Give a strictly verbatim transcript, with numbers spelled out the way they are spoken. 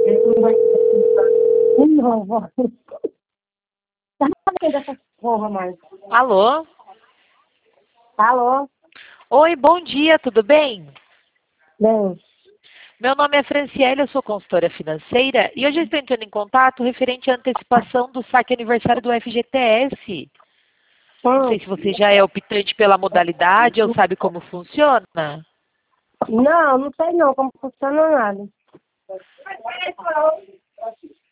Não, vó. Dessa porra, mais. Alô? Alô? Oi, bom dia, tudo bem? Bem, Meu nome é Franciele, eu sou consultora financeira e hoje eu estou entrando em contato referente à antecipação do saque aniversário do F G T S. Não sei hum, se você já é optante pela modalidade ou sabe como funciona. não, não sei não como funciona nada.